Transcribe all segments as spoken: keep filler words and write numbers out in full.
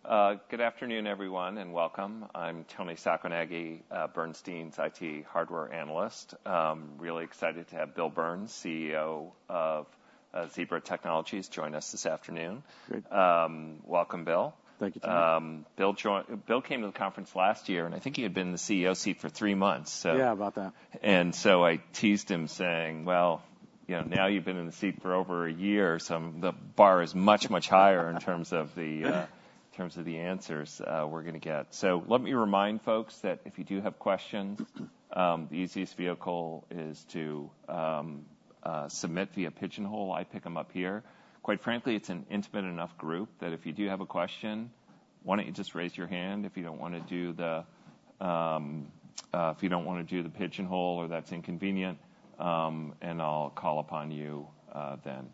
Uh, good afternoon, everyone, and welcome. I'm Tony Sacconaghi, uh, Bernstein's I T hardware analyst. Um, really excited to have Bill Burns, C E O of uh, Zebra Technologies, join us this afternoon. Great. Um, welcome, Bill. Thank you, Tony. Um, Bill, joined, Bill came to the conference last year, and I think he had been in the C E O seat for three months. So, yeah, about that. And so I teased him saying, well, you know, now you've been in the seat for over a year, so the bar is much, much higher in terms of the uh, in terms of the answers uh, we're going to get. So let me remind folks that if you do have questions, um, the easiest vehicle is to um, uh, submit via Pigeonhole. I pick them up here. Quite frankly, it's an intimate enough group that if you do have a question, why don't you just raise your hand if you don't want to do the um, uh, if you don't want to do the Pigeonhole or that's inconvenient, um, and I'll call upon you uh, then.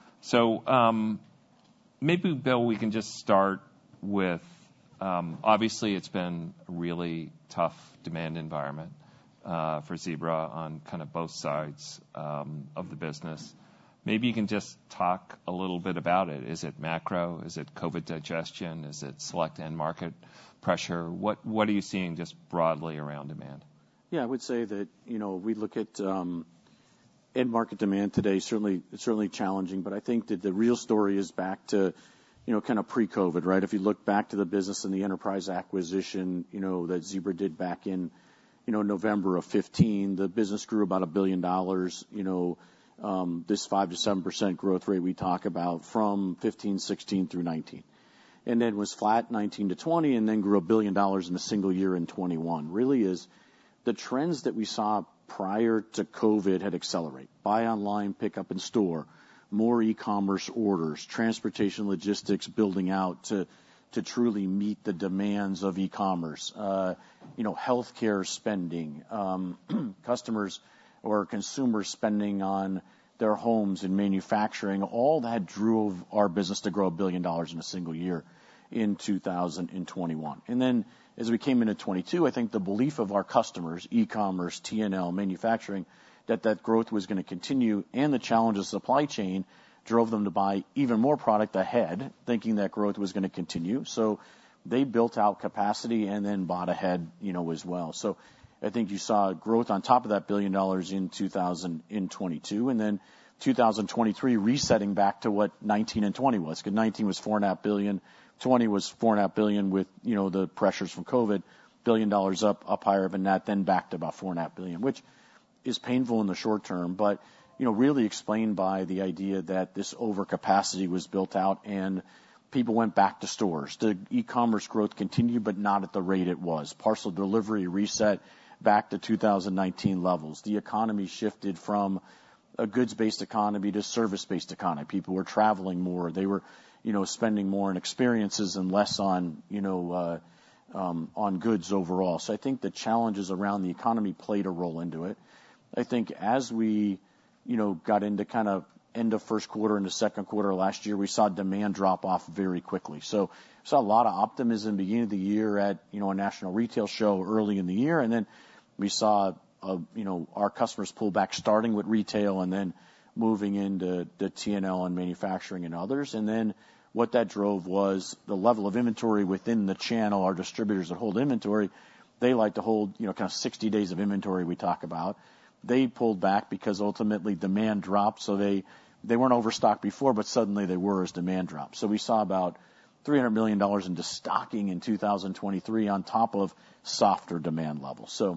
So um, maybe, Bill, we can just start with, um, obviously it's been a really tough demand environment uh, for Zebra on kind of both sides um, of the business. Maybe you can just talk a little bit about it. Is it macro? Is it COVID digestion? Is it select end market pressure? What what are you seeing just broadly around demand? Yeah, I would say that, you know, we look at um, end market demand today, certainly it's certainly challenging, but I think that the real story is back to, you know, kind of pre-COVID, right? If you look back to the business and the enterprise acquisition, you know, that Zebra did back in, you know, November of fifteen, the business grew about a billion dollars, you know, um, this five to seven percent growth rate we talk about from fifteen, sixteen through nineteen. And then was flat nineteen to twenty and then grew a billion dollars in a single year in twenty-one. Really is the trends that we saw prior to COVID had accelerated. Buy online, pick up in store, more e-commerce orders, transportation logistics building out to to truly meet the demands of e-commerce. Uh, you know, healthcare spending, um, customers or consumers spending on their homes and manufacturing, all that drove our business to grow a billion dollars in a single year in two thousand twenty-one. And then as we came into twenty-two, I think the belief of our customers, e-commerce, T and L, manufacturing, that that growth was going to continue, and the challenge of supply chain drove them to buy even more product ahead, thinking that growth was going to continue. So they built out capacity and then bought ahead, you know, as well. So I think you saw growth on top of that billion dollars in two thousand twenty-two, and then two thousand twenty-three resetting back to what nineteen and twenty was, because nineteen was four and a half billion, twenty was four and a half billion with, you know, the pressures from COVID, billion dollars up, up higher than that, then back to about four and a half billion, which is painful in the short term, but, you know, really explained by the idea that this overcapacity was built out and people went back to stores. The e-commerce growth continued, but not at the rate it was. Parcel delivery reset back to two thousand nineteen levels. The economy shifted from a goods-based economy to service-based economy. People were traveling more. They were, you know, spending more on experiences and less on, you know, uh, um, on goods overall. So I think the challenges around the economy played a role into it. I think as we, you know, got into kind of end of first quarter into second quarter last year, we saw demand drop off very quickly. So we saw a lot of optimism beginning of the year at, you know, a national retail show early in the year. And then we saw, uh, you know, our customers pull back starting with retail and then moving into the T and L and manufacturing and others. And then what that drove was the level of inventory within the channel. Our distributors that hold inventory, they like to hold, you know, kind of sixty days of inventory we talk about. They pulled back because ultimately demand dropped, so they they weren't overstocked before, but suddenly they were as demand dropped. So we saw about three hundred million dollars in destocking in two thousand twenty-three on top of softer demand levels. So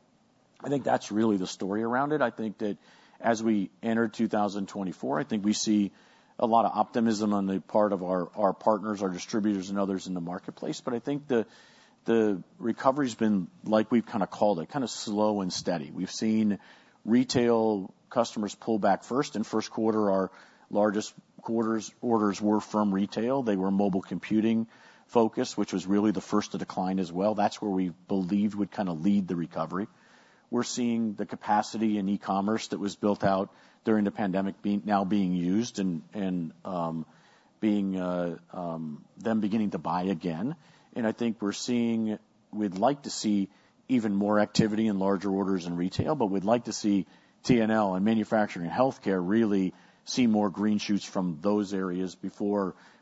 I think that's really the story around it. I think that as we enter two thousand twenty-four, I think we see a lot of optimism on the part of our, our partners, our distributors, and others in the marketplace. But I think the the recovery's been, like we've kind of called it, kind of slow and steady. We've seen retail customers pull back first. In first quarter, our largest quarters orders were from retail. They were mobile computing focused, which was really the first to decline as well. That's where we believed would kind of lead the recovery. We're seeing the capacity in e-commerce that was built out during the pandemic being, now being used and, and um, being uh, um, them beginning to buy again. And I think we're seeing, we'd like to see even more activity in larger orders in retail, but we'd like to see T and L and manufacturing and healthcare really see more green shoots from those areas before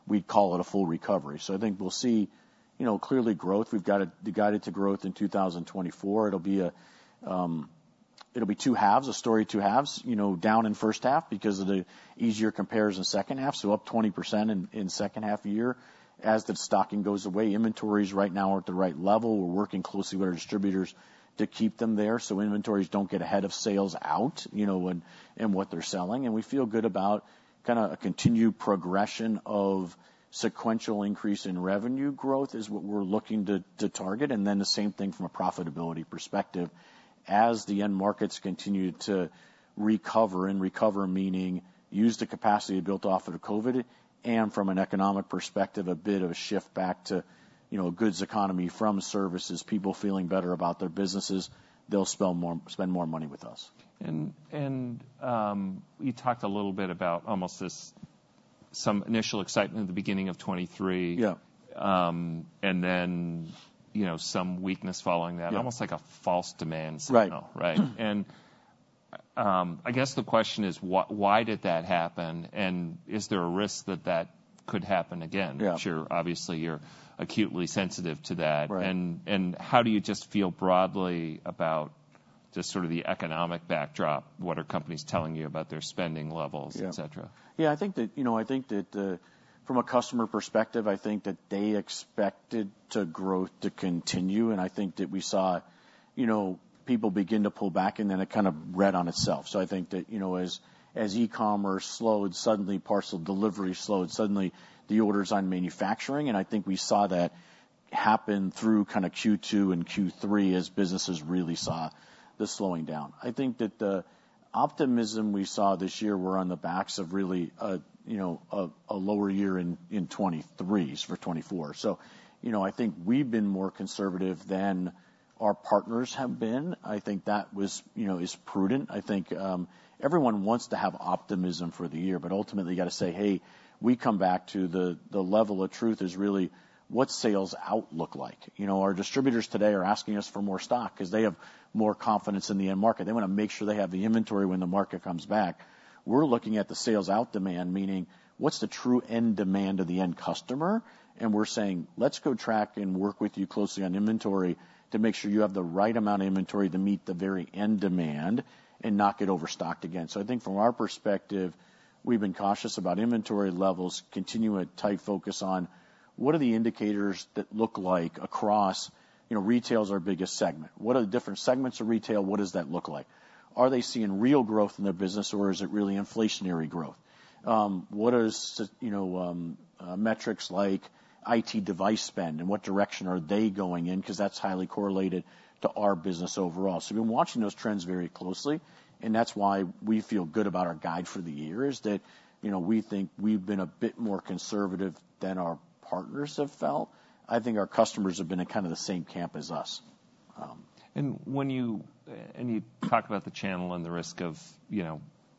we'd call it a full recovery. So I think we'll see, you know, clearly growth. We've got it guided to growth in two thousand twenty-four. It'll be a, um, it'll be two halves, a story two halves, you know, down in first half because of the easier compares in second half. So up twenty percent in, in second half year as the stocking goes away. Inventories right now are at the right level. We're working closely with our distributors to keep them there so inventories don't get ahead of sales out, you know, and, and what they're selling. And we feel good about kind of a continued progression of sequential increase in revenue growth is what we're looking to, to target. And then the same thing from a profitability perspective. As the end markets continue to recover, and recover meaning use the capacity built off of COVID, and from an economic perspective, a bit of a shift back to, you know, a goods economy from services, people feeling better about their businesses, they'll spend more, spend more money with us. And, and um, you talked a little bit about almost this, some initial excitement at the beginning of twenty-three. Yeah. Um, and then, you know, some weakness following that, yeah. almost like a false demand signal, right? right? And um, I guess the question is, wh- why did that happen? And is there a risk that that could happen again? Yeah. Sure, obviously you're acutely sensitive to that. Right. And and how do you just feel broadly about just sort of the economic backdrop? What are companies telling you about their spending levels, yeah. et cetera? Yeah, I think that, you know, I think that uh, from a customer perspective, I think that they expected to growth to continue. And I think that we saw, you know, people begin to pull back and then it kind of read on itself. So I think that, you know, as, as e-commerce slowed, suddenly parcel delivery slowed, suddenly the orders on manufacturing. And I think we saw that happen through kind of Q two and Q three as businesses really saw the slowing down. I think that the optimism we saw this year were on the backs of really, a, you know, a, a lower year in, in twenty-threes for twenty-four. So, you know, I think we've been more conservative than our partners have been. I think that was, you know, is prudent. I think um, everyone wants to have optimism for the year, but ultimately you got to say, hey, we come back to the, the level of truth is really what's sales out look like. You know, our distributors today are asking us for more stock because they have more confidence in the end market. They want to make sure they have the inventory when the market comes back. We're looking at the sales out demand, meaning what's the true end demand of the end customer? And we're saying, let's go track and work with you closely on inventory to make sure you have the right amount of inventory to meet the very end demand and not get overstocked again. So I think from our perspective, we've been cautious about inventory levels, continue a tight focus on what are the indicators that look like across, you know, retail is our biggest segment. What are the different segments of retail? What does that look like? Are they seeing real growth in their business or is it really inflationary growth? Um, what is, you know, um, uh, metrics like I T device spend and what direction are they going in? Because that's highly correlated to our business overall. So we've been watching those trends very closely, and that's why we feel good about our guide for the year is that, you know, we think we've been a bit more conservative than our partners have felt. I think our customers have been in kind of the same camp as us. Um, and when you, and you talk about the channel and the risk of, you know,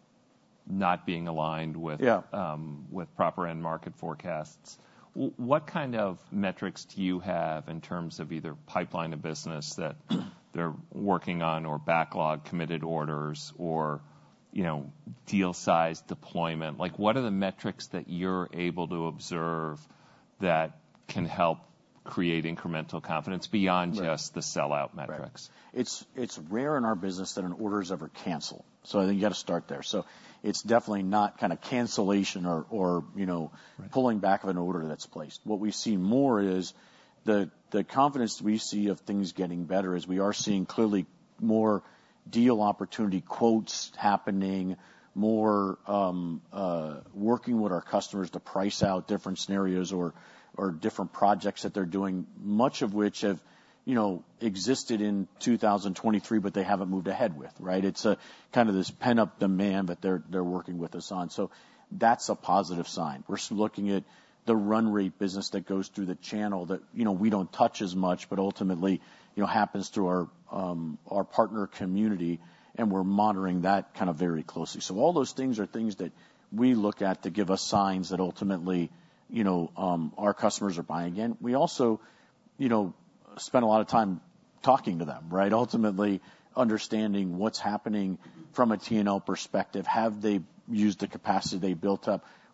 not being aligned with, yeah. um, with proper end market forecasts, what kind of metrics do you have in terms of either pipeline of business that they're working on or backlog committed orders or, you know, deal size deployment? Like, what are the metrics that you're able to observe that can help create incremental confidence beyond right. just the sellout metrics? Right. It's it's rare in our business that an order is ever canceled. So I think you got to start there. So it's definitely not kind of cancellation or, or you know, right. pulling back of an order that's placed. What we see more is the the confidence we see of things getting better is we are seeing clearly more deal opportunity quotes happening, more um, uh, working with our customers to price out different scenarios or or different projects that they're doing, much of which have, you know, existed in two thousand twenty-three, but they haven't moved ahead with, right? It's a kind of this pent-up demand that they're they're working with us on. So that's a positive sign. We're looking at the run rate business that goes through the channel that, you know, we don't touch as much, but ultimately, you know, happens through our um, our partner community, and we're monitoring that kind of very closely. So all those things are things that we look at to give us signs that ultimately, you know, um, our customers are buying again. We also, you know, spend a lot of time talking to them, right? Ultimately understanding what's happening from a T and L perspective. Have they used the capacity they built up?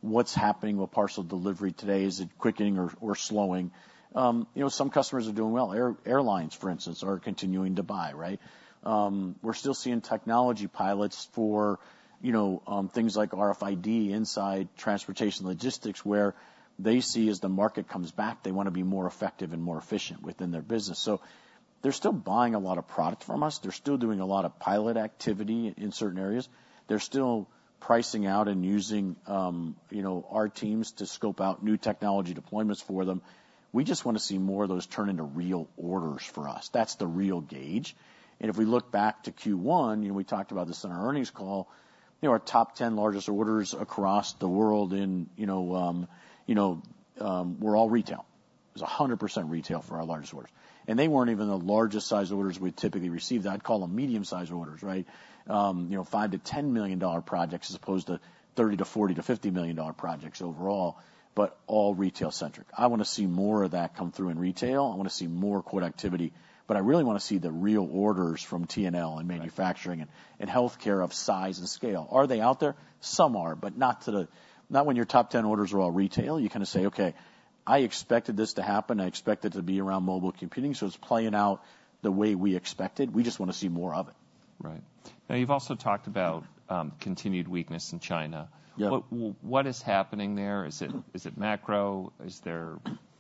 what's happening with parcel delivery today. Is it quickening or, or slowing? Um, you know, some customers are doing well. Air, airlines, for instance, are continuing to buy, right? Um, we're still seeing technology pilots for, you know, um, things like R F I D inside transportation logistics, where they see as the market comes back, they want to be more effective and more efficient within their business. So they're still buying a lot of product from us. They're still doing a lot of pilot activity in certain areas. They're still pricing out and using, um, you know, our teams to scope out new technology deployments for them. We just want to see more of those turn into real orders for us. That's the real gauge. And if we look back to Q one, you know, we talked about this in our earnings call, you know, our top ten largest orders across the world in, you know, um, you know, um, were all retail. It was one hundred percent retail for our largest orders. And they weren't even the largest size orders we typically receive. I'd call them medium-sized orders, right? Um, you know, five to ten million dollar projects as opposed to thirty to forty to fifty million dollar projects overall, but all retail-centric. I want to see more of that come through in retail. I want to see more quote activity, but I really want to see the real orders from T and L and manufacturing and, and healthcare of size and scale. Are they out there? Some are, but not to the, not when your top ten orders are all retail. You kind of say, okay, I expected this to happen. I expected it to be around mobile computing, so it's playing out the way we expected. We just want to see more of it. Right. Now, you've also talked about um, continued weakness in China. Yep. What, what is happening there? Is it is it macro? Is there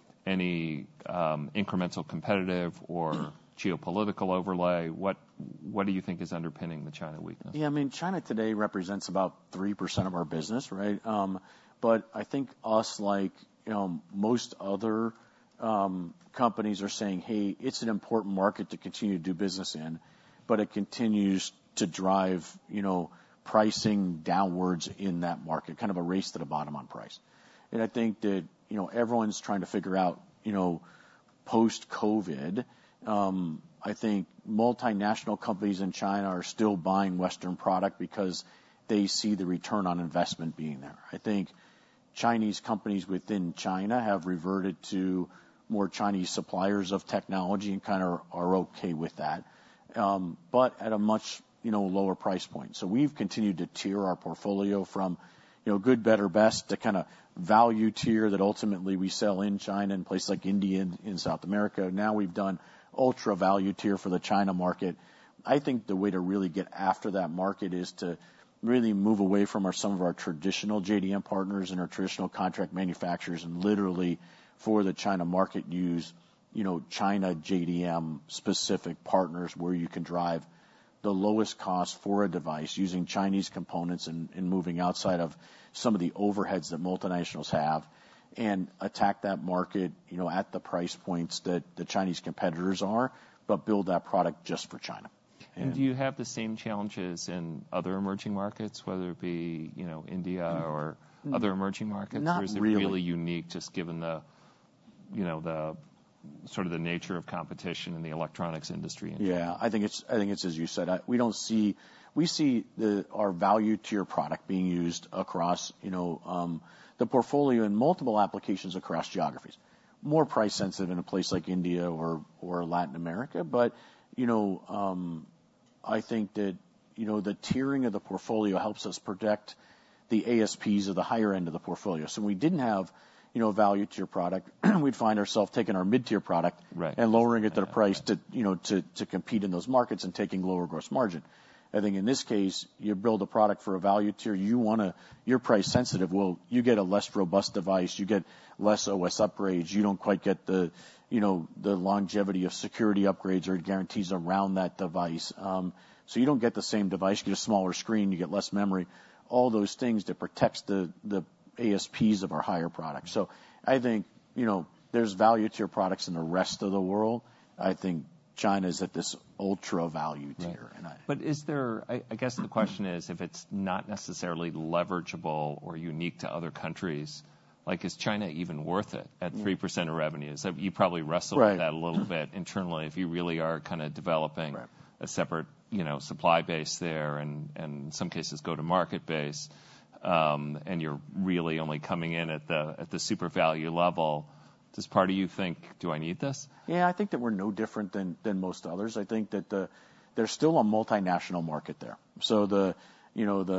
any um, incremental competitive or geopolitical overlay? What what do you think is underpinning the China weakness? Yeah, I mean, China today represents about three percent of our business, right? Um, but I think us, like you know, most other um, companies, are saying, hey, it's an important market to continue to do business in, but it continues to drive, you know, pricing downwards in that market, kind of a race to the bottom on price. And I think that, you know, everyone's trying to figure out, you know, post-COVID, um, I think multinational companies in China are still buying Western product because they see the return on investment being there. I think Chinese companies within China have reverted to more Chinese suppliers of technology and kind of are okay with that, um, but at a much, you know, lower price point. So we've continued to tier our portfolio from, you know, good, better, best to kind of value tier that ultimately we sell in China and places like India and in South America. Now we've done ultra value tier for the China market. I think the way to really get after that market is to really move away from our, some of our traditional J D M partners and our traditional contract manufacturers and literally for the China market use, you know, China J D M specific partners where you can drive the lowest cost for a device using Chinese components and, and moving outside of some of the overheads that multinationals have and attack that market, you know, at the price points that the Chinese competitors are, but build that product just for China. And, and do you have the same challenges in other emerging markets, whether it be, you know, India or other emerging markets? Not or is it really. really unique just given the, you know, the sort of the nature of competition in the electronics industry? Yeah, I think it's I think it's as you said. I, we don't see we see the our value tier product being used across you know um, the portfolio in multiple applications across geographies. More price sensitive in a place like India or or Latin America, but you know um, I think that you know the tiering of the portfolio helps us protect the A S Ps of the higher end of the portfolio. So we didn't have you know, value tier product, we'd find ourselves taking our mid-tier product right. and lowering it to yeah, the price right. to, you know, to, to compete in those markets and taking lower gross margin. I think in this case, you build a product for a value tier, you want to, you're price sensitive. Well, you get a less robust device, you get less O S upgrades, you don't quite get the, you know, the longevity of security upgrades or guarantees around that device. Um, so you don't get the same device, you get a smaller screen, you get less memory, all those things that protects the, the, A S Ps of our higher products. So I think, you know, there's value tier products in the rest of the world. I think China's at this ultra value tier. Right. And I, but is there, I, I guess the question is, if it's not necessarily leverageable or unique to other countries, like is China even worth it at three percent of revenues? You probably wrestle right. with that a little bit internally if you really are kind of developing right. a separate, you know, supply base there and, and in some cases go to market base. Um, and you're really only coming in at the at the super value level. Does part of you think, do I need this? Yeah, I think that we're no different than than most others. I think that the there's still a multinational market there. So the you know the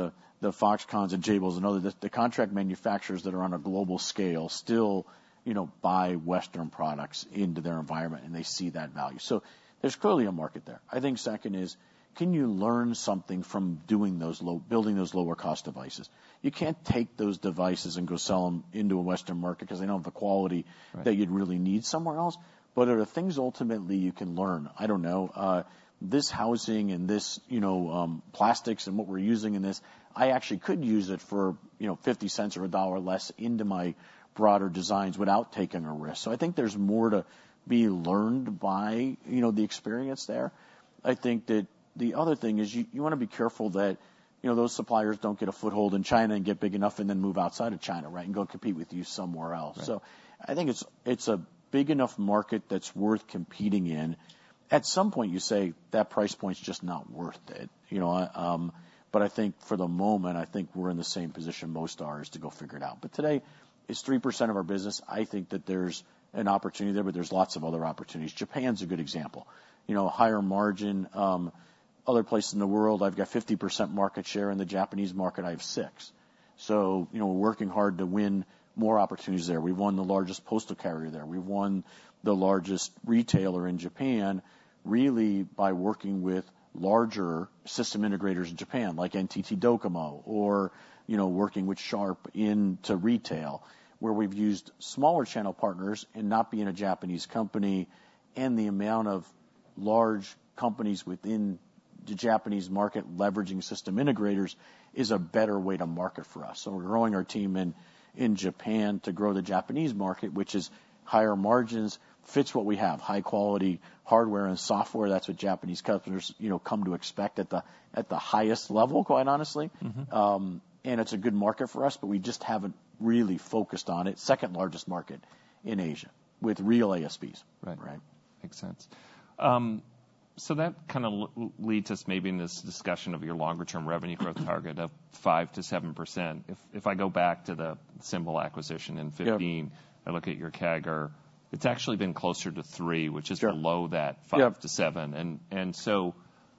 the Foxcons and Jables and other, the, the contract manufacturers that are on a global scale still, you know, buy Western products into their environment, and they see that value. So there's clearly a market there. I think second is, can you learn something from doing those low, building those lower cost devices? You can't take those devices and go sell them into a Western market because they don't have the quality right. that you'd really need somewhere else. But are there things ultimately you can learn? I don't know. Uh, this housing and this, you know, um, plastics and what we're using in this, I actually could use it for, you know, fifty cents or a dollar less into my broader designs without taking a risk. So I think there's more to be learned by, you know, the experience there. I think that the other thing is you, you want to be careful that, you know, those suppliers don't get a foothold in China and get big enough and then move outside of China, right, and go compete with you somewhere else. Right. So I think it's it's a big enough market that's worth competing in. At some point you say that price point's just not worth it, you know, um, but I think for the moment, I think we're in the same position most are, is to go figure it out. But today, it's three percent of our business. I think that there's an opportunity there, but there's lots of other opportunities. Japan's a good example. You know, higher margin. Um, other places in the world, I've got fifty percent market share. In the Japanese market, I have six. So, you know, we're working hard to win more opportunities there. We've won the largest postal carrier there. We've won the largest retailer in Japan, really by working with larger system integrators in Japan, like N T T Docomo, or, you know, working with Sharp into retail, where we've used smaller channel partners and not being a Japanese company, and the amount of large companies within the Japanese market leveraging system integrators is a better way to market for us. So we're growing our team in, in Japan to grow the Japanese market, which is higher margins, fits what we have, high quality hardware and software. That's what Japanese customers, you know, come to expect at the, at the highest level, quite honestly. Mm-hmm. Um, and it's a good market for us, but we just haven't really focused on it. Second largest market in Asia with real A S Ps. Right. Right. Makes sense. Um, So that kind of leads us maybe in this discussion of your longer-term revenue growth target of five to seven percent. If if I go back to the Symbol acquisition in fifteen, yep. I look at your C A G R, it's actually been closer to three, which is sure. below that five yep. to seven. And and so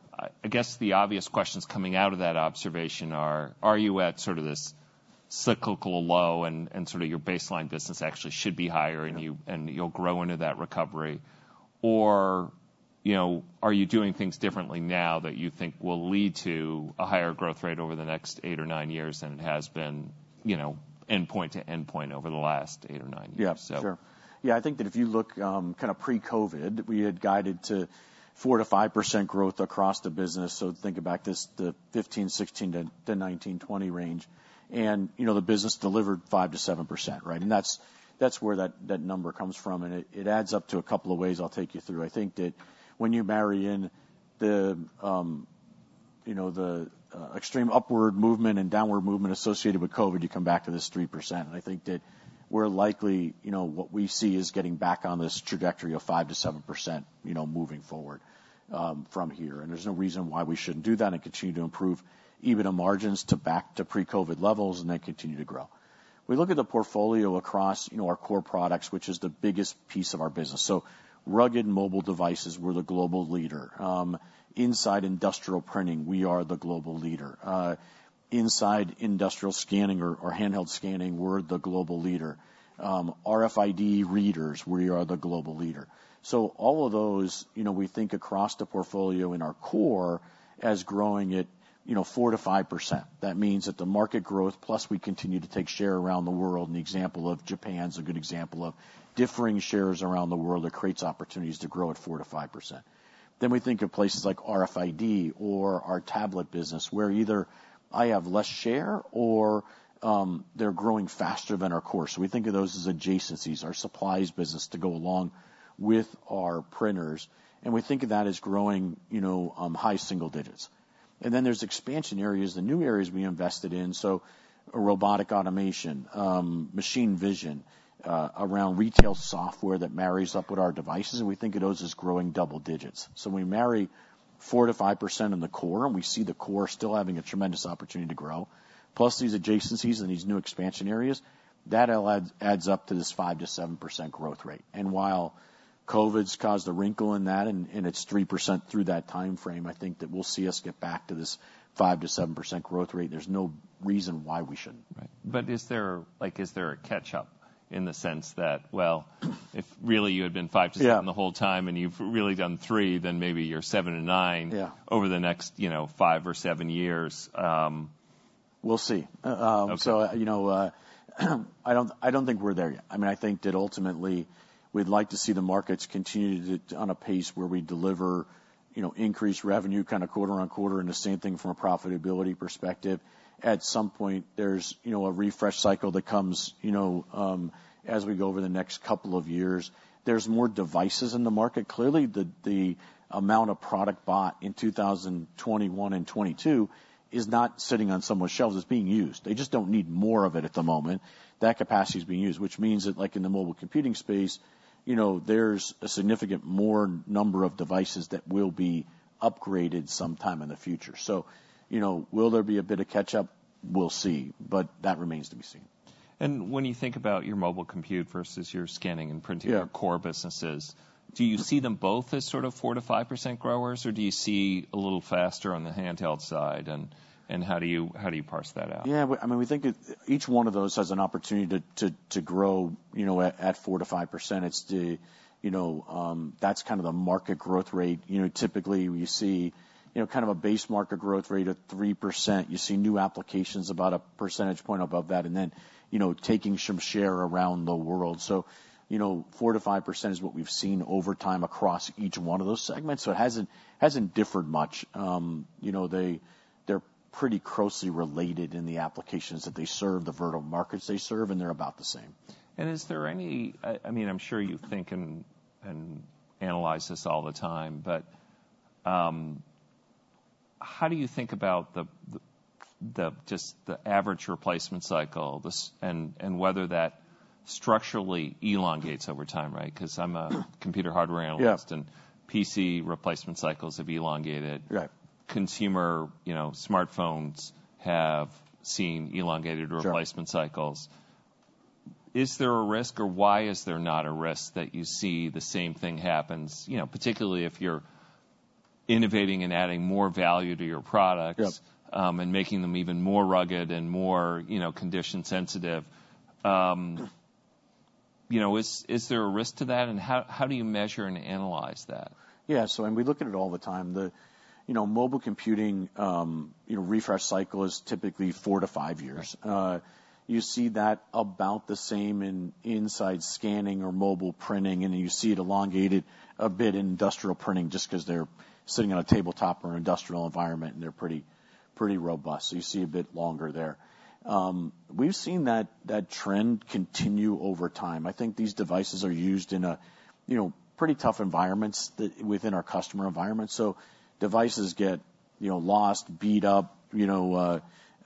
I guess the obvious questions coming out of that observation are: are you at sort of this cyclical low, and and sort of your baseline business actually should be higher, and yep. you and you'll grow into that recovery, or you know, are you doing things differently now that you think will lead to a higher growth rate over the next eight or nine years than it has been, you know, endpoint to endpoint over the last eight or nine years? Yeah, so. sure. Yeah, I think that if you look um, kind of pre-COVID, we had guided to four to five percent growth across the business. So think about this, the fifteen, sixteen to, to nineteen, twenty range. And, you know, the business delivered five to seven percent, right? And that's that's where that, that number comes from. And it, it adds up to a couple of ways I'll take you through. I think that when you marry in the, um, you know, the uh, extreme upward movement and downward movement associated with COVID, you come back to this three percent. And I think that we're likely, you know, what we see is getting back on this trajectory of five to seven percent, you know, moving forward um, from here. And there's no reason why we shouldn't do that and continue to improve EBITDA margins to back to pre-COVID levels and then continue to grow. We look at the portfolio across, you know, our core products, which is the biggest piece of our business. So rugged mobile devices, we're the global leader. Um, inside industrial printing, we are the global leader. Uh, inside industrial scanning or, or handheld scanning, we're the global leader. Um, R F I D readers, we are the global leader. So all of those, you know, we think across the portfolio in our core as growing at, you know, four to five percent. That means that the market growth, plus we continue to take share around the world. And the example of Japan's a good example of differing shares around the world that creates opportunities to grow at four to five percent. Then we think of places like R F I D or our tablet business, where either I have less share or um, they're growing faster than our core. So we think of those as adjacencies, our supplies business to go along with our printers. And we think of that as growing, you know, um, high single digits. And then there's expansion areas, the new areas we invested in. So robotic automation, um, machine vision, uh, around retail software that marries up with our devices. And we think of those as growing double digits. So we marry four to five percent in the core, and we see the core still having a tremendous opportunity to grow. Plus these adjacencies and these new expansion areas, that adds, adds up to this five to seven percent growth rate. And while COVID's caused a wrinkle in that, and, and it's three percent through that time frame, I think that we'll see us get back to this five to seven percent growth rate. There's no reason why we shouldn't. Right. But is there, like, is there a catch-up in the sense that, well, if really you had been five to seven Yeah. the whole time and you've really done three, then maybe you're seven and nine Yeah. over the next, you know, five or seven years. Um, We'll see. Uh, Um, Okay. So, uh, you know, uh, I don't, I don't think we're there yet. I mean, I think that ultimately we'd like to see the markets continue to, on a pace where we deliver, you know, increased revenue kind of quarter on quarter, and the same thing from a profitability perspective. At some point, there's, you know, a refresh cycle that comes, you know, um, as we go over the next couple of years. There's more devices in the market. Clearly, the, the amount of product bought in two thousand twenty-one and twenty-two is not sitting on someone's shelves. It's being used. They just don't need more of it at the moment. That capacity is being used, which means that, like in the mobile computing space, you know, there's a significant more number of devices that will be upgraded sometime in the future. So, you know, will there be a bit of catch-up? We'll see, but that remains to be seen. And when you think about your mobile compute versus your scanning and printing, Yeah. your core businesses, do you see them both as sort of four to five percent growers, or do you see a little faster on the handheld side? And and how do you how do you parse that out? Yeah, I mean, we think that each one of those has an opportunity to to, to grow, you know, at, at four to five percent. It's the, you know, um, that's kind of the market growth rate. You know, typically you see, you know, kind of a base market growth rate of three percent. You see new applications about a percentage point above that, and then, you know, taking some share around the world. So, you know, four to five percent is what we've seen over time across each one of those segments. So it hasn't hasn't differed much. Um, you know, they they're pretty closely related in the applications that they serve, the vertical markets they serve, and they're about the same. And is there any? I, I mean, I'm sure you think and and analyze this all the time, but um, how do you think about the, the the just the average replacement cycle, this and and whether that structurally elongates over time, right? Because I'm a computer hardware analyst, Yeah. and P C replacement cycles have elongated. Right. Consumer, you know, smartphones have seen elongated replacement Sure. cycles. Is there a risk, or why is there not a risk that you see the same thing happens, you know, particularly if you're innovating and adding more value to your products, Yep. um, and making them even more rugged and more, you know, condition sensitive? Um, you know, is is there a risk to that, and how how do you measure and analyze that? Yeah, so and we look at it all the time. The, you know, mobile computing, um, you know, refresh cycle is typically four to five years. Uh, you see that about the same in inside scanning or mobile printing, and you see it elongated a bit in industrial printing just because they're sitting on a tabletop or an industrial environment and they're pretty pretty robust. So you see a bit longer there. Um, we've seen that that trend continue over time. I think these devices are used in a, you know, pretty tough environments that, within our customer environment. So devices get, you know, lost, beat up, you know, uh,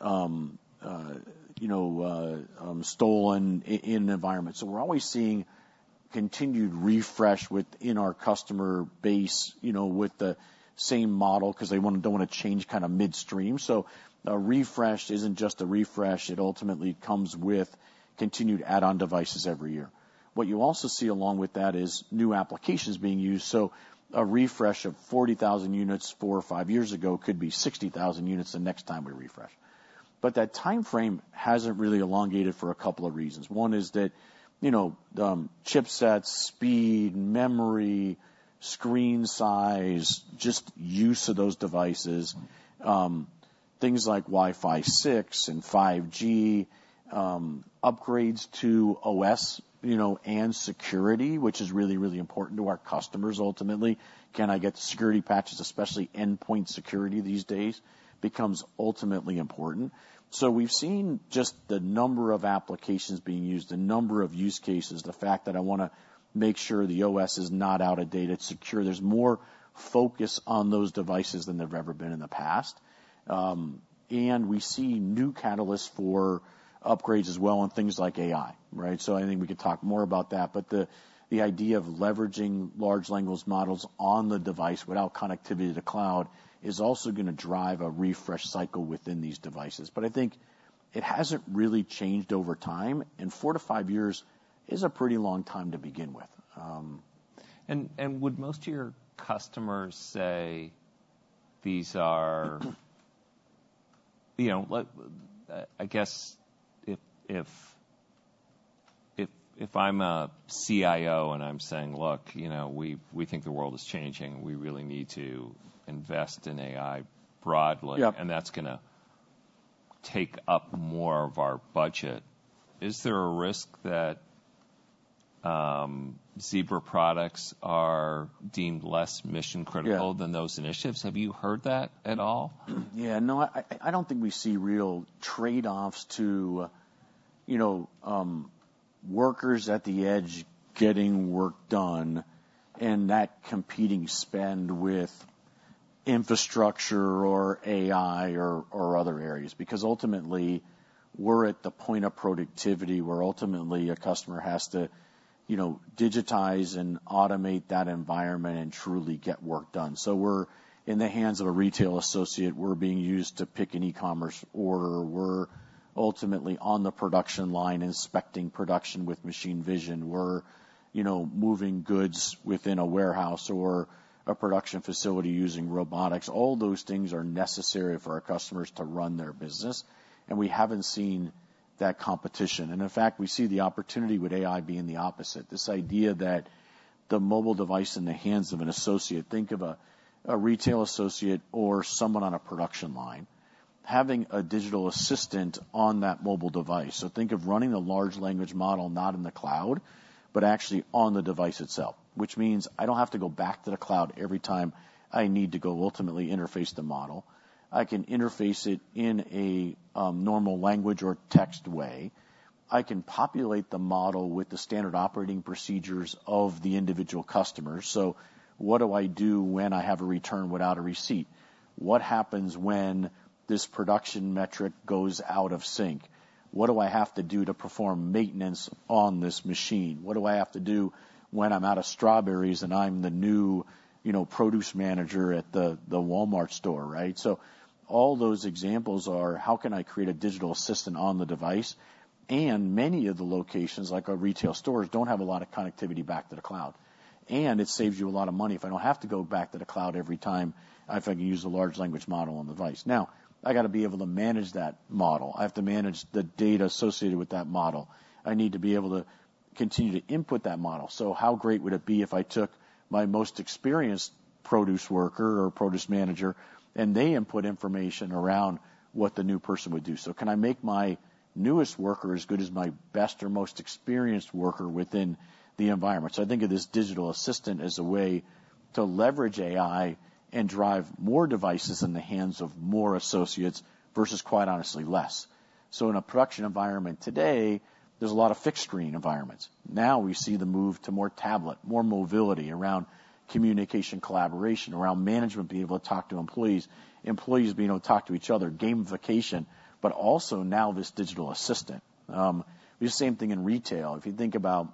um, uh, you know, uh, um, stolen in, in an environment. So we're always seeing continued refresh within our customer base, you know, with the same model because they want don't want to change kind of midstream. So a refresh isn't just a refresh. It ultimately comes with continued add-on devices every year. What you also see along with that is new applications being used. So a refresh of forty thousand units four or five years ago could be sixty thousand units the next time we refresh. But that time frame hasn't really elongated for a couple of reasons. One is that, you know, um, chipsets, speed, memory, screen size, just use of those devices, um, things like Wi-Fi six and five G, um, upgrades to O S, you know, and security, which is really, really important to our customers ultimately. Can I get the security patches, especially endpoint security these days, becomes ultimately important. So we've seen just the number of applications being used, the number of use cases, the fact that I want to make sure the O S is not out of date, it's secure. There's more focus on those devices than there've ever been in the past. Um, and we see new catalysts for upgrades as well on things like A I, right? So I think we could talk more about that, but the, the idea of leveraging large language models on the device without connectivity to the cloud is also going to drive a refresh cycle within these devices. But I think it hasn't really changed over time, and four to five years is a pretty long time to begin with. Um, and and would most of your customers say these are you know, let, I guess if if if if I'm a C I O and I'm saying, look, you know, we we think the world is changing, we really need to invest in A I broadly, yep. and that's going to take up more of our budget. Is there a risk that um, Zebra products are deemed less mission critical yeah. than those initiatives? Have you heard that at all? Yeah, no, I, I don't think we see real trade-offs to, uh, you know, um, workers at the edge getting work done and that competing spend with infrastructure or A I or, or other areas, because ultimately we're at the point of productivity where ultimately a customer has to, you know, digitize and automate that environment and truly get work done. So we're in the hands of a retail associate. We're being used to pick an e-commerce order. We're ultimately on the production line inspecting production with machine vision. We're, you know, moving goods within a warehouse or a production facility using robotics. All those things are necessary for our customers to run their business, and we haven't seen that competition. And in fact, we see the opportunity with A I being the opposite. This idea that the mobile device in the hands of an associate, think of a, a retail associate or someone on a production line, having a digital assistant on that mobile device. So think of running the large language model not in the cloud, but actually on the device itself, which means I don't have to go back to the cloud every time I need to go ultimately interface the model. I can interface it in a um, normal language or text way. I can populate the model with the standard operating procedures of the individual customers. So what do I do when I have a return without a receipt? What happens when this production metric goes out of sync? What do I have to do to perform maintenance on this machine? What do I have to do when I'm out of strawberries and I'm the new, you know, produce manager at the, the Walmart store, right? So all those examples are how can I create a digital assistant on the device? And many of the locations, like our retail stores, don't have a lot of connectivity back to the cloud. And it saves you a lot of money if I don't have to go back to the cloud every time if I can use a large language model on the device. Now, I got to be able to manage that model. I have to manage the data associated with that model. I need to be able to continue to input that model. So how great would it be if I took my most experienced produce worker or produce manager and they input information around what the new person would do? So can I make my newest worker as good as my best or most experienced worker within the environment? So I think of this digital assistant as a way to leverage A I and drive more devices in the hands of more associates versus, quite honestly, less. So in a production environment today, there's a lot of fixed screen environments. Now we see the move to more tablet, more mobility around communication, collaboration, around management being able to talk to employees, employees being able to talk to each other, gamification, but also now this digital assistant. Um, the same thing in retail. If you think about,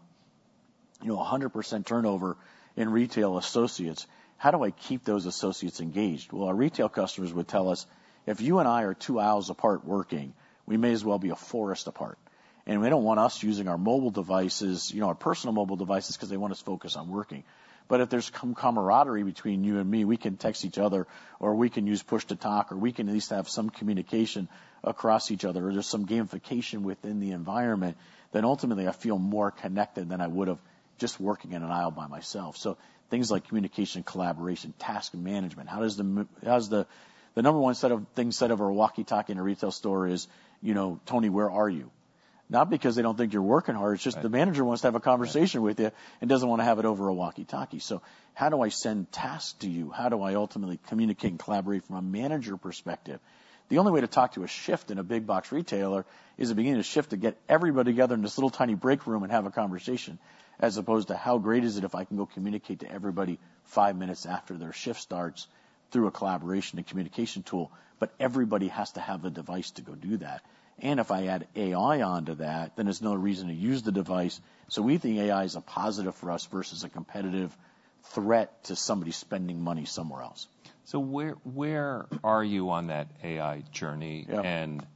you know, one hundred percent turnover in retail associates, how do I keep those associates engaged? Well, our retail customers would tell us, if you and I are two aisles apart working, we may as well be a forest apart. And they don't want us using our mobile devices, you know, our personal mobile devices, because they want us to focus on working. But if there's some camaraderie between you and me, we can text each other, or we can use push to talk, or we can at least have some communication across each other, or there's some gamification within the environment, then ultimately I feel more connected than I would have just working in an aisle by myself. So things like communication, collaboration, task management. How does the how's the the number one set of things said over a walkie-talkie in a retail store is, you know, Tony, where are you? Not because they don't think you're working hard. It's just right. The manager wants to have a conversation right. with you and doesn't want to have it over a walkie-talkie. So how do I send tasks to you? How do I ultimately communicate and collaborate from a manager perspective? The only way to talk to a shift in a big box retailer is the beginning of a shift to get everybody together in this little tiny break room and have a conversation, as opposed to how great is it if I can go communicate to everybody five minutes after their shift starts through a collaboration and communication tool. But everybody has to have the device to go do that. And if I add A I onto that, then there's no reason to use the device. So we think A I is a positive for us versus a competitive threat to somebody spending money somewhere else. So where where are you on that A I journey? Yep. And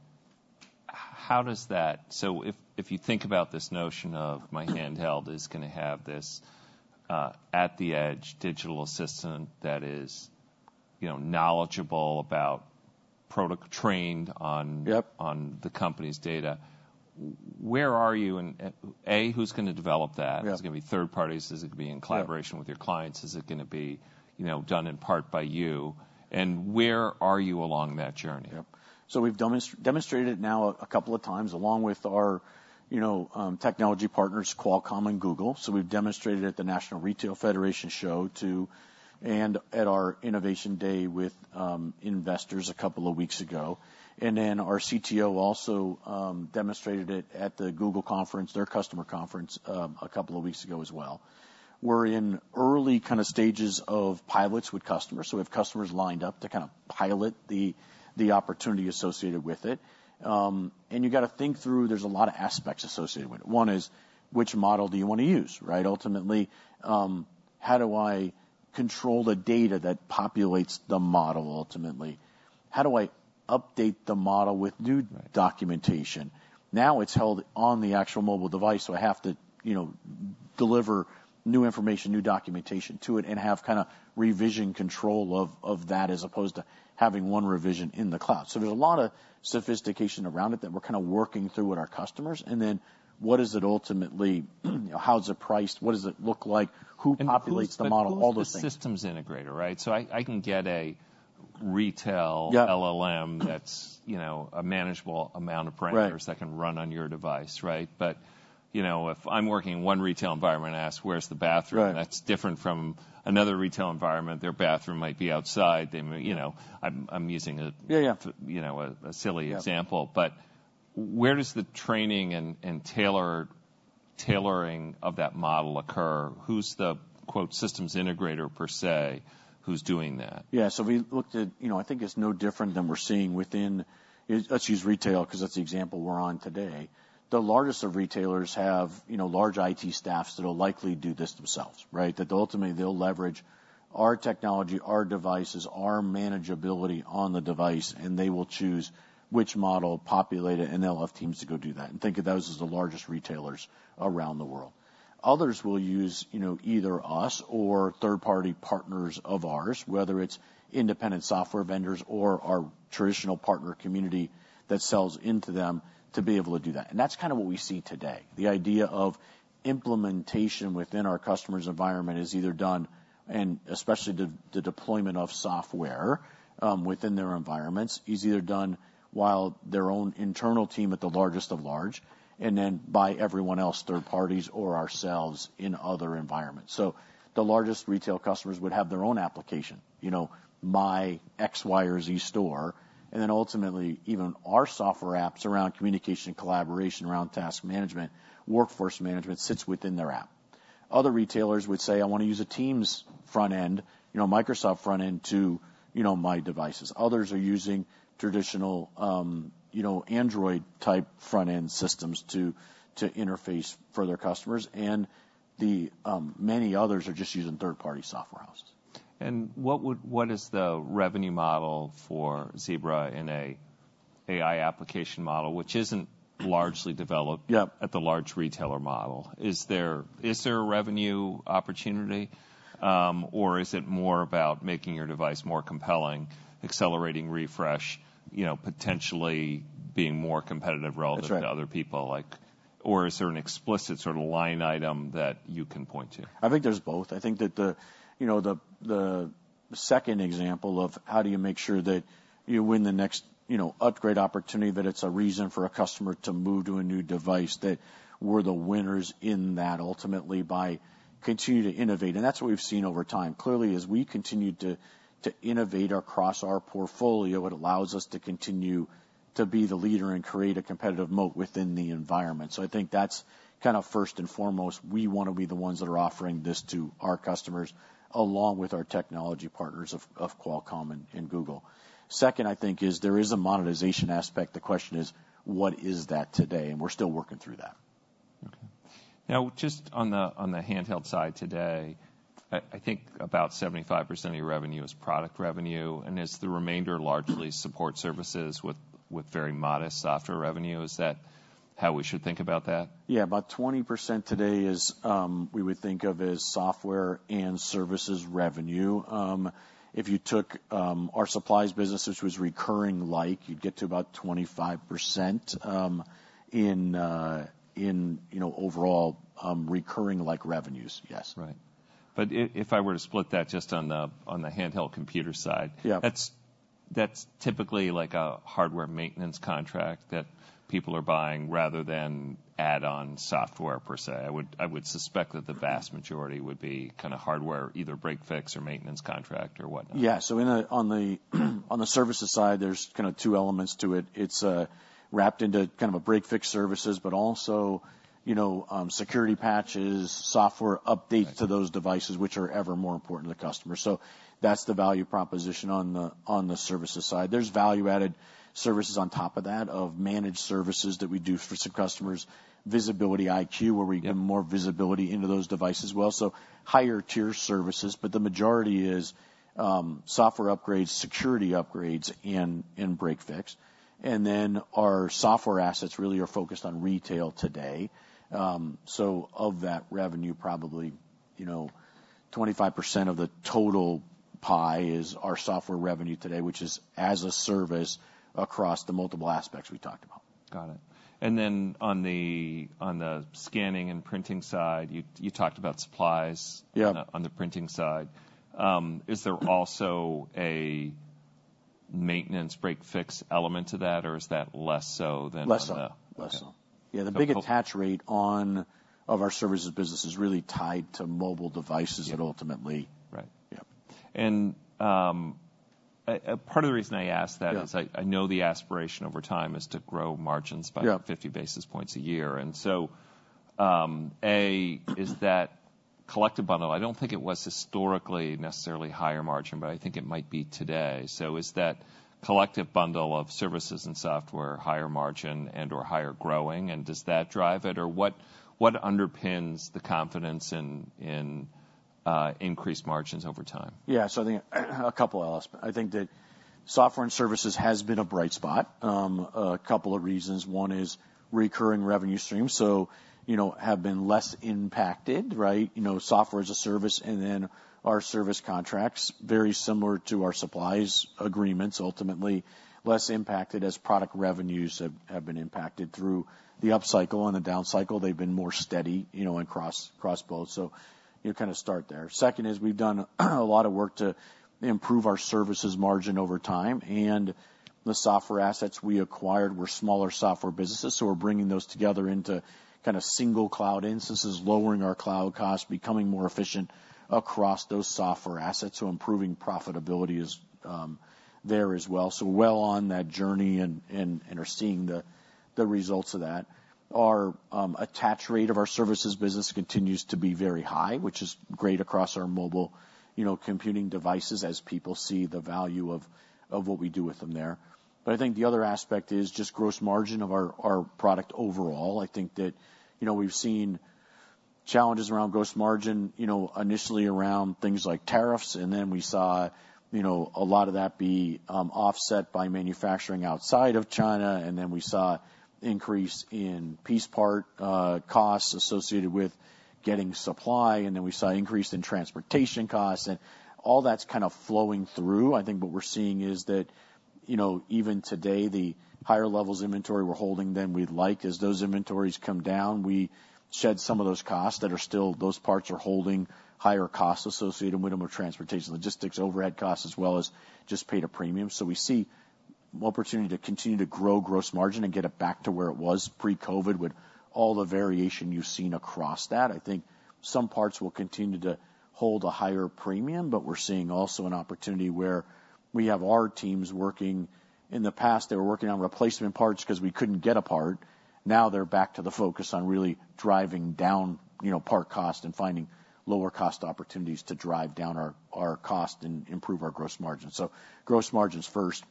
how does that, so if, if you think about this notion of my handheld is going to have this uh, at the edge digital assistant that is, you know, knowledgeable about product trained on Yep. on the company's data. Where are you? And A, who's going to develop that? Yep. Is it going to be third parties? Is it going to be in collaboration Yep. with your clients? Is it going to be, you know, done in part by you? And where are you along that journey? Yep. So we've demonst- demonstrated it now a, a couple of times, along with our, you know, um, technology partners, Qualcomm and Google. So we've demonstrated at the National Retail Federation show to, and at our Innovation Day with um, investors a couple of weeks ago. And then our C T O also um, demonstrated it at the Google conference, their customer conference, um, a couple of weeks ago as well. We're in early kind of stages of pilots with customers, so we have customers lined up to kind of pilot the the opportunity associated with it. Um, and you got to think through. There's a lot of aspects associated with it. One is, which model do you want to use, right? Ultimately, um, how do I control the data that populates the model? Ultimately, how do I update the model with new right. documentation? Now it's held on the actual mobile device, so I have to, you know, deliver new information, new documentation to it, and have kind of revision control of, of that, as opposed to having one revision in the cloud. So there's a lot of sophistication around it that we're kind of working through with our customers. And then what is it ultimately, you know, how's it priced? What does it look like? Who and populates the model? Who's all those the things. Systems integrator, right? So I, I can get a retail yeah. L L M that's, you know, a manageable amount of parameters right. that can run on your device, right? But you know, if I'm working in one retail environment and I ask, where's the bathroom? Right. That's different from another retail environment. Their bathroom might be outside. They, may, you know, I'm, I'm using a, yeah, yeah. you know, a, a silly yeah. example, but where does the training and, and tailor, tailoring of that model occur? Who's the, quote, systems integrator per se who's doing that? Yeah, so we looked at, you know, I think it's no different than we're seeing within, let's use retail because that's the example we're on today. The largest of retailers have, you know, large I T staffs that will likely do this themselves, right? That ultimately they'll leverage our technology, our devices, our manageability on the device, and they will choose which model, populate it, and they'll have teams to go do that. And think of those as the largest retailers around the world. Others will use, you know, either us or third-party partners of ours, whether it's independent software vendors or our traditional partner community that sells into them, to be able to do that. And that's kind of what we see today. The idea of implementation within our customers' environment is either done, and especially the, the deployment of software um, within their environments, is either done while their own internal team at the largest of large, and then by everyone else, third parties or ourselves in other environments. So the largest retail customers would have their own application, you know, my X, Y, or Z store. And then ultimately, even our software apps around communication, collaboration, around task management, workforce management sits within their app. Other retailers would say, I want to use a Teams front end, you know, Microsoft front end to, you know, my devices. Others are using traditional, um, you know, Android type front end systems to, to interface for their customers. And the, um, many others are just using third party software houses. And what would what is the revenue model for Zebra in a A I application model, which isn't largely developed yep. at the large retailer model? Is there is there a revenue opportunity, um, or is it more about making your device more compelling, accelerating refresh, you know, potentially being more competitive relative right. to other people, like? Or is there an explicit sort of line item that you can point to? I think there's both. I think that the You know, the the second example of how do you make sure that you win the next, you know, upgrade opportunity, that it's a reason for a customer to move to a new device, that we're the winners in that ultimately by continue to innovate. And that's what we've seen over time. Clearly, as we continue to, to innovate across our portfolio, it allows us to continue to be the leader and create a competitive moat within the environment. So I think that's kind of first and foremost. We want to be the ones that are offering this to our customers, along with our technology partners of, of Qualcomm and, and Google. Second, I think, is there is a monetization aspect. The question is, what is that today? And we're still working through that. Okay. Now, just on the on the handheld side today, I, I think about seventy-five percent of your revenue is product revenue, and is the remainder largely support services with, with very modest software revenue? Is that how we should think about that? Yeah, about twenty percent today is um, we would think of as software and services revenue. Um, if you took um, our supplies business, which was recurring like, you'd get to about twenty-five percent um, in uh, in you know overall um, recurring like revenues. Yes. Right. But if I were to split that just on the on the handheld computer side, yeah. that's that's typically like a hardware maintenance contract that people are buying rather than add-on software per se. I would I would suspect that the vast majority would be kind of hardware, either break fix or maintenance contract or whatnot. Yeah. So in a, on the on the services side, there's kind of two elements to it. It's uh, wrapped into kind of a break fix services, but also you know um, security patches, software updates right. to those devices, which are ever more important to the customer. So that's the value proposition on the on the services side. There's value added services on top of that of managed services that we do for some customers, Visibility I Q, where we yep. give more visibility into those devices as well. So higher tier services, but the majority is um, software upgrades, security upgrades, and, and break fix. And then our software assets really are focused on retail today. Um, so of that revenue, probably, you know, twenty-five percent of the total pie is our software revenue today, which is as a service across the multiple aspects we talked about. Got it. And then on the on the scanning and printing side, you you talked about supplies yeah. on, the, on the printing side. Um, is there also a maintenance break fix element to that, or is that less so than less on so. the Less okay. so. Yeah, the so, big attach rate on of our services business is really tied to mobile devices yep. that ultimately. Right. Yeah. And um, a, a part of the reason I ask that yeah. is I, I know the aspiration over time is to grow margins by yeah. fifty basis points a year. And so, um, A, is that collective bundle? I don't think it was historically necessarily higher margin, but I think it might be today. So is that collective bundle of services and software higher margin and or higher growing? And does that drive it? Or what what underpins the confidence in in Uh, increased margins over time? Yeah, so I think a couple elements. I think that software and services has been a bright spot. Um, a couple of reasons. One is recurring revenue streams, so you know have been less impacted, right? You know, software as a service, and then our service contracts, very similar to our supplies agreements. Ultimately, less impacted as product revenues have, have been impacted through the up cycle and the down cycle. They've been more steady, you know, and cross cross both. So you kind of start there. Second is we've done a lot of work to improve our services margin over time, and the software assets we acquired were smaller software businesses, so we're bringing those together into kind of single cloud instances, lowering our cloud costs, becoming more efficient across those software assets, so improving profitability is um, there as well. So well on that journey and, and, and are seeing the, the results of that. Our um, attach rate of our services business continues to be very high, which is great across our mobile, you know, computing devices as people see the value of, of what we do with them there. But I think the other aspect is just gross margin of our, our product overall. I think that, you know, we've seen challenges around gross margin, you know, initially around things like tariffs, and then we saw, you know, a lot of that be um, offset by manufacturing outside of China, and then we saw increase in piece part uh, costs associated with getting supply, and then we saw increase in transportation costs, and all that's kind of flowing through. I think what we're seeing is that, you know, even today, the higher levels of inventory we're holding than we'd like. As those inventories come down, we shed some of those costs that are still, those parts are holding higher costs associated with them, with transportation, logistics, overhead costs, as well as just paid a premium. So we see opportunity to continue to grow gross margin and get it back to where it was pre-COVID with all the variation you've seen across that. I think some parts will continue to hold a higher premium, but we're seeing also an opportunity where we have our teams working. In the past, they were working on replacement parts because we couldn't get a part. Now they're back to the focus on really driving down, you know, part cost and finding lower cost opportunities to drive down our, our cost and improve our gross margin. So gross margins first.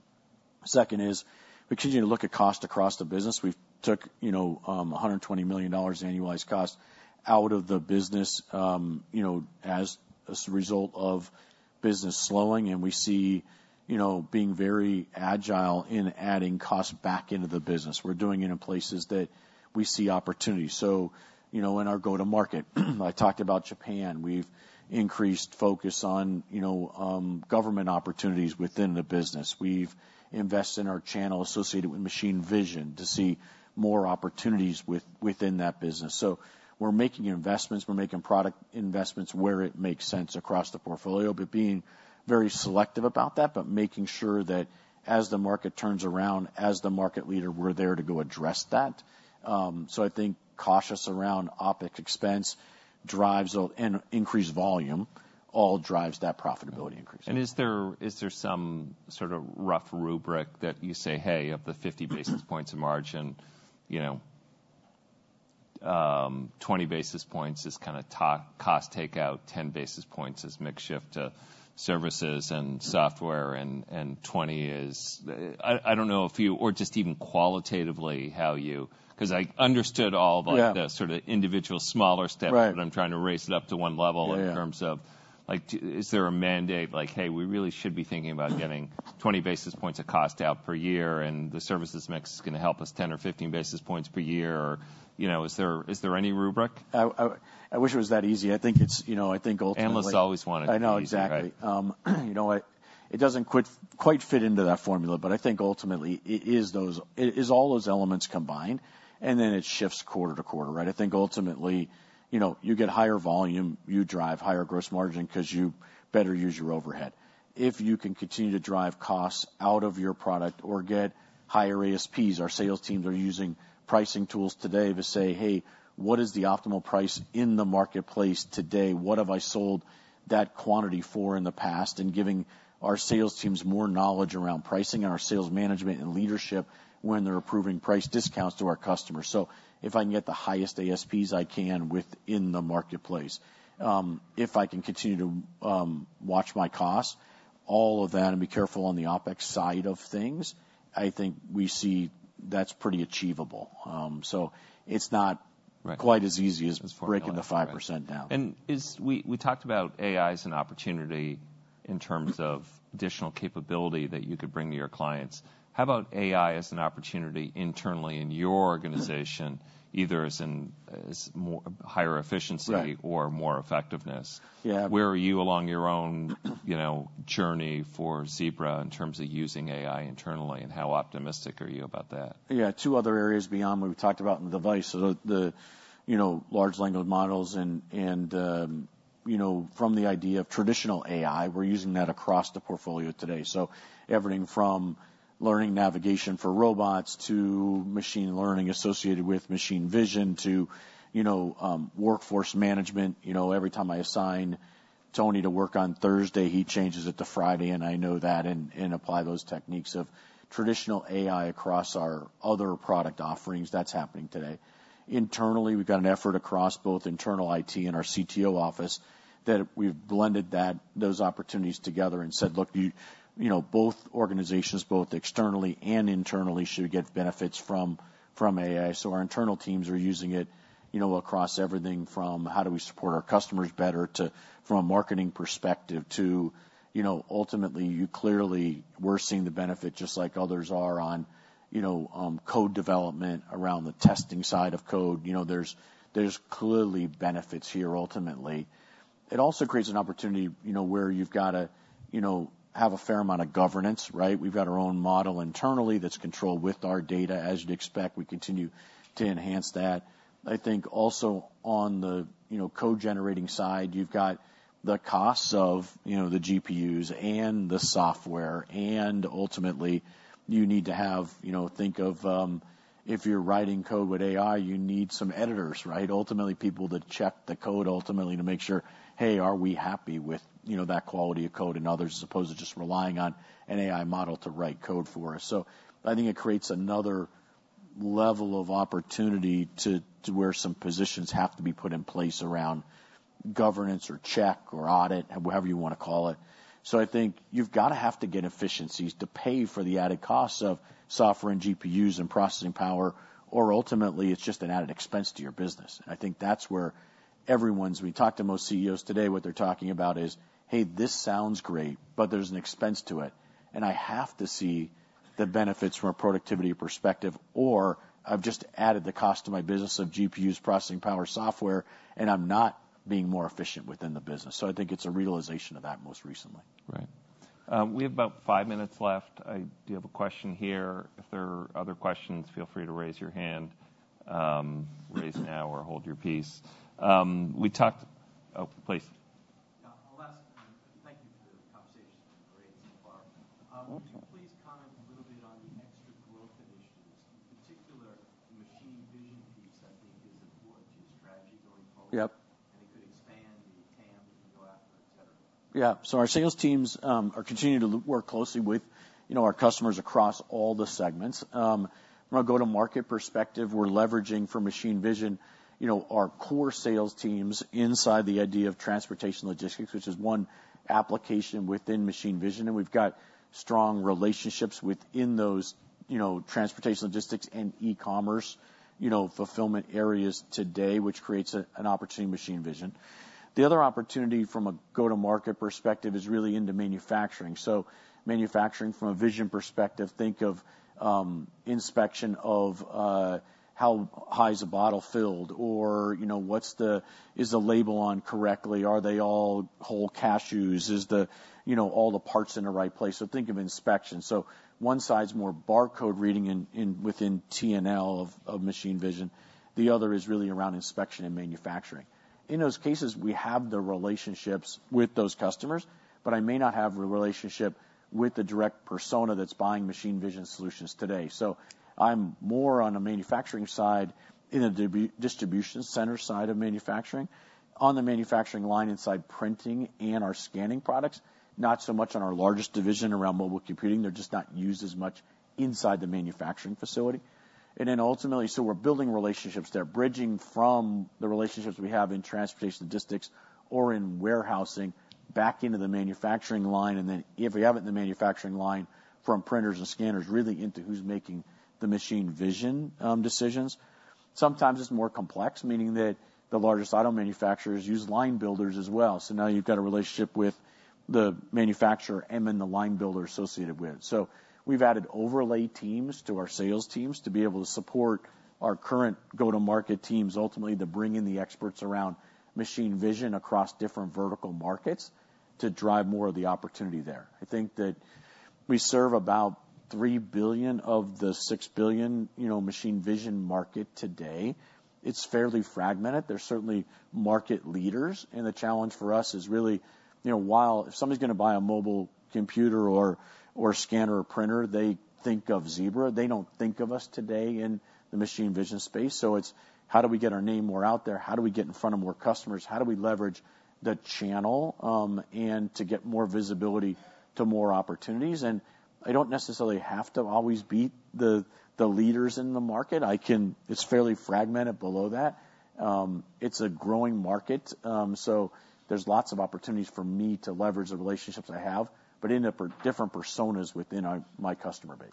Second is we continue to look at cost across the business. We've took, you know, um, one hundred twenty million dollars annualized cost out of the business, um, you know, as a result of business slowing. And we see, you know, being very agile in adding costs back into the business. We're doing it in places that we see opportunity. So, you know, in our go-to-market, I talked about Japan. We've increased focus on, you know, um, government opportunities within the business. We've invested in our channel associated with machine vision to see more opportunities with, within that business. So we're making investments, we're making product investments where it makes sense across the portfolio, but being very selective about that, but making sure that as the market turns around, as the market leader, we're there to go address that. Um, so I think cautious around OpEx expense drives and increased volume all drives that profitability increase. And is there is there some sort of rough rubric that you say, hey, of the fifty basis points of margin, you know, um, twenty basis points is kind of ta- cost takeout, ten basis points is mix shift to services and software, and, and twenty is, I, I don't know if you, or just even qualitatively how you, because I understood all of like yeah. the sort of individual smaller steps, right. but I'm trying to raise it up to one level yeah, in yeah. terms of, like, is there a mandate, like, hey, we really should be thinking about getting twenty basis points of cost out per year, and the services mix is going to help us ten or fifteen basis points per year, or, you know, is there is there any rubric? I, I, I wish it was that easy. I think it's, you know, I think ultimately. Analysts always want it to I know, be easy, exactly. Right? Um, you know, it, it doesn't quite, quite fit into that formula, but I think ultimately it is those, it is all those elements combined, and then it shifts quarter to quarter, right? I think ultimately, you know, you get higher volume, you drive higher gross margin because you better use your overhead. If you can continue to drive costs out of your product or get higher A S Ps, our sales teams are using pricing tools today to say, hey, what is the optimal price in the marketplace today? What have I sold that quantity for in the past? And giving our sales teams more knowledge around pricing and our sales management and leadership when they're approving price discounts to our customers. So if I can get the highest A S Ps I can within the marketplace, um, if I can continue to um, watch my costs, all of that, and be careful on the OpEx side of things, I think we see that's pretty achievable. Um, so it's not right. quite as easy as breaking the five percent right. down. And is we, we talked about A I as an opportunity in terms of additional capability that you could bring to your clients. How about A I as an opportunity internally in your organization, either as in as more higher efficiency right. or more effectiveness? Yeah. Where are you along your own, you know, journey for Zebra in terms of using A I internally, and how optimistic are you about that? Yeah, two other areas beyond what we talked about in the device. So the, the you know, large language models and and um, you know, from the idea of traditional A I, we're using that across the portfolio today. So everything from learning navigation for robots to machine learning associated with machine vision to, you know, um, workforce management. You know, every time I assign Tony to work on Thursday, he changes it to Friday, and I know that and, and apply those techniques of traditional A I across our other product offerings. That's happening today. Internally, we've got an effort across both internal I T and our C T O office that we've blended that, those opportunities together and said, look, you, you know, both organizations, both externally and internally, should get benefits from from A I. So our internal teams are using it, you know, across everything from how do we support our customers better to from a marketing perspective to, you know, ultimately you clearly we're seeing the benefit just like others are on, you know, um, code development around the testing side of code. You know, there's there's clearly benefits here ultimately. It also creates an opportunity, you know, where you've got to, you know, have a fair amount of governance, right? We've got our own model internally that's controlled with our data, as you'd expect. We continue to enhance that. I think also on the, you know, code generating side, you've got the costs of, you know, the G P Us and the software, and ultimately you need to have, you know, think of, um, if you're writing code with A I, you need some editors, right? Ultimately people to check the code ultimately to make sure, hey, are we happy with, you know, that quality of code and others, as opposed to just relying on an A I model to write code for us. So I think it creates another level of opportunity to, to where some positions have to be put in place around governance or check or audit, however you want to call it. So I think you've got to have to get efficiencies to pay for the added costs of software and G P Us and processing power, or ultimately it's just an added expense to your business. And I think that's where everyone's, we talk to most C E Os today, what they're talking about is, hey, this sounds great, but there's an expense to it. and I have to see the benefits from a productivity perspective, or I've just added the cost to my business of G P Us, processing power, software, and I'm not being more efficient within the business. So I think it's a realization of that most recently. Right. Um, we have about five minutes left. I do have a question here. If there are other questions, feel free to raise your hand. Um, raise now or hold your peace. Um, we talked. Oh, please. Yeah, I'll ask. Um, thank you for the conversation. It's been great so far. Um, would you please comment a little bit on the extra growth initiatives, in particular the machine vision piece? I think is important to your strategy going forward. Yep. And it could expand the T A M that you go after, et cetera. Yeah. So our sales teams um, are continuing to work closely with, you know, our customers across all the segments. Um, From a go-to-market perspective, we're leveraging for machine vision, you know, our core sales teams inside the idea of transportation logistics, which is one application within machine vision. And we've got strong relationships within those, you know, transportation logistics and e-commerce, you know, fulfillment areas today, which creates a, an opportunity in machine vision. The other opportunity from a go-to-market perspective is really into manufacturing. So manufacturing from a vision perspective, think of Um, inspection of uh, how high is a bottle filled, or you know what's the is the label on correctly? Are they all whole cashews? Is the you know all the parts in the right place? So think of inspection. So one side's more barcode reading in, in within T and L of, of machine vision. The other is really around inspection and manufacturing. In those cases, we have the relationships with those customers, but I may not have a relationship with the direct persona that's buying machine vision solutions today. So I'm more on the manufacturing side, in the dibu- distribution center side of manufacturing, on the manufacturing line inside printing and our scanning products, not so much on our largest division around mobile computing. They're just not used as much inside the manufacturing facility. And then ultimately, so we're building relationships there, bridging from the relationships we have in transportation logistics or in warehousing back into the manufacturing line, and then if we have it in the manufacturing line, from printers and scanners, really into who's making the machine vision um, decisions. Sometimes it's more complex, meaning that the largest auto manufacturers use line builders as well. So now you've got a relationship with the manufacturer and then the line builder associated with it. So we've added overlay teams to our sales teams to be able to support our current go-to-market teams, ultimately to bring in the experts around machine vision across different vertical markets to drive more of the opportunity there. I think that we serve about three billion of the six billion, you know, machine vision market today. It's fairly fragmented. There's certainly market leaders, and the challenge for us is really, you know, while if somebody's going to buy a mobile computer or or scanner or printer, they think of Zebra. They don't think of us today in the machine vision space. So it's how do we get our name more out there? How do we get in front of more customers? How do we leverage the channel um, and to get more visibility to more opportunities? And I don't necessarily have to always beat the the leaders in the market. I can. It's fairly fragmented below that. Um, it's a growing market, um, so there's lots of opportunities for me to leverage the relationships I have, but in a per, different personas within our, my customer base.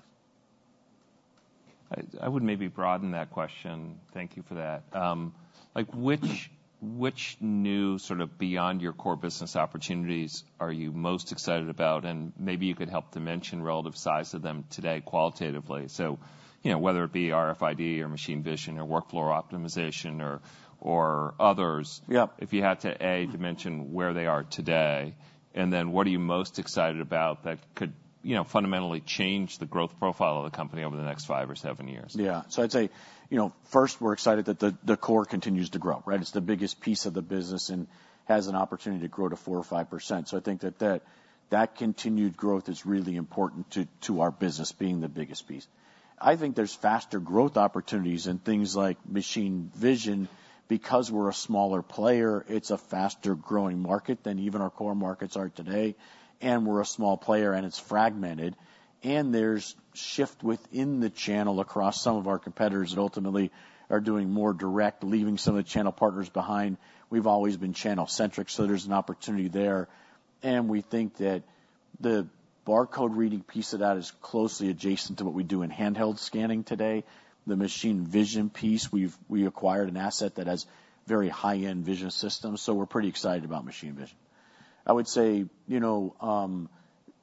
I, I would maybe broaden that question. Thank you for that. Um, like which which new sort of beyond your core business opportunities are you most excited about? And maybe you could help to mention relative size of them today qualitatively. So, you know, whether it be R F I D or machine vision or workflow optimization or or others. Yep. If you had to, A, to mention where they are today, and then what are you most excited about that could, you know, fundamentally change the growth profile of the company over the next five or seven years? Yeah. So I'd say, you know, first, we're excited that the, the core continues to grow, right? It's the biggest piece of the business and has an opportunity to grow to four or five percent. So I think that that, that continued growth is really important to, to our business being the biggest piece. I think there's faster growth opportunities in things like machine vision. Because we're a smaller player, it's a faster growing market than even our core markets are today. And we're a small player and it's fragmented. And there's shift within the channel across some of our competitors that ultimately are doing more direct, leaving some of the channel partners behind. We've always been channel centric, so there's an opportunity there. And we think that the barcode reading piece of that is closely adjacent to what we do in handheld scanning today. The machine vision piece, we've we acquired an asset that has very high-end vision systems, so we're pretty excited about machine vision. I would say, you know, um,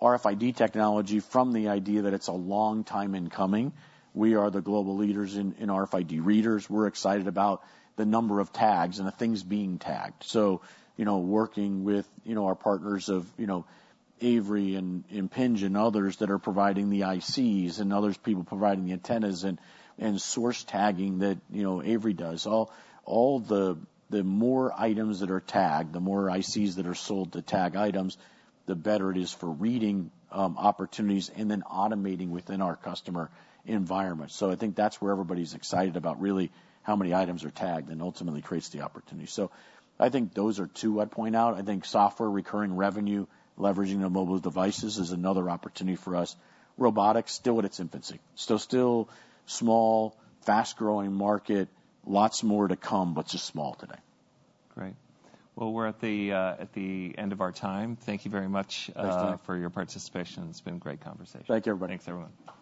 R F I D technology from the idea that it's a long time in coming. We are the global leaders in, in R F I D readers. We're excited about the number of tags and the things being tagged. So, you know, working with, you know, our partners of, you know, Avery and Impinj and others that are providing the I Cs and others people providing the antennas and, and source tagging that, you know, Avery does. All, all the, the more items that are tagged, the more I Cs that are sold to tag items, the better it is for reading um, opportunities and then automating within our customer environment. So I think that's where everybody's excited about really how many items are tagged and ultimately creates the opportunity. So I think those are two I'd point out. I think software recurring revenue, leveraging the mobile devices is another opportunity for us. Robotics, still at its infancy. Still, still small, fast-growing market, lots more to come, but just small today. Great. Well, we're at the uh, at the end of our time. Thank you very much uh, Thanks, for your participation. It's been a great conversation. Thank you, everybody. Thanks, everyone.